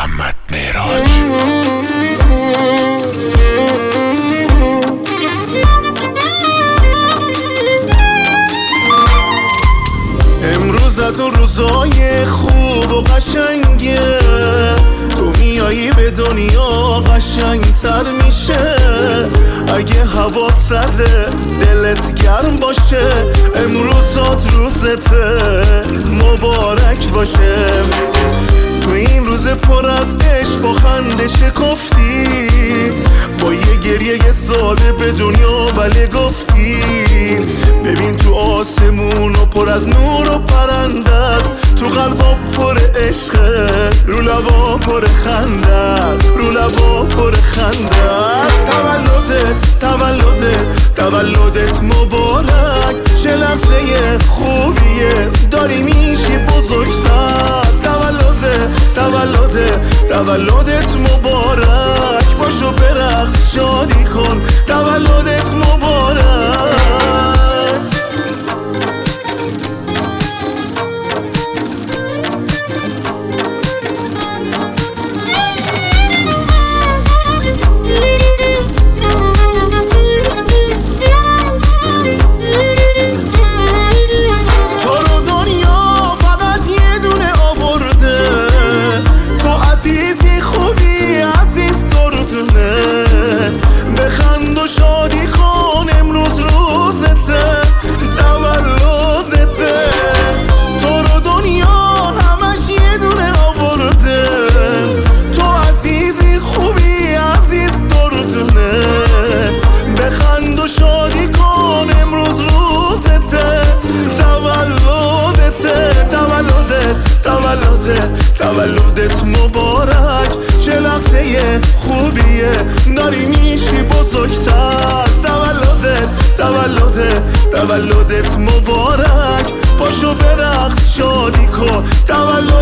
محمد معراج. امروز از اون روزای خوب و قشنگه، تو میایی به دنیا قشنگتر میشه. اگه هوا سرده دلت گرم باشه، امروزات روزته مبارک باشه. تو این روز پر از عشق با خنده شکفتی، با یه گریه یه ساله به دنیا بله گفتی. ببین تو آسمون و پر از نور و پرنده است، تو قلبا پر عشقه، رو لبا پر خنده است، رو لبا پر خنده است. تولدت مبارک، چه لحظه خوبیه داری میشی بزرگتر. تولدت مبارک، باشو برقص شادی کن، تولدت مبارک. شادی کن امروز روزته، تولدته. تو رو دنیا همش یه دونه آورده، تو عزیزی خوبی عزیز دردونه. بخند و شادی کن امروز روزته، تولدت مبارک، چه لحظه خوبیه داری میشی بزرگتر. تولدت مبارک، پاشو برقص شادی کن، تولد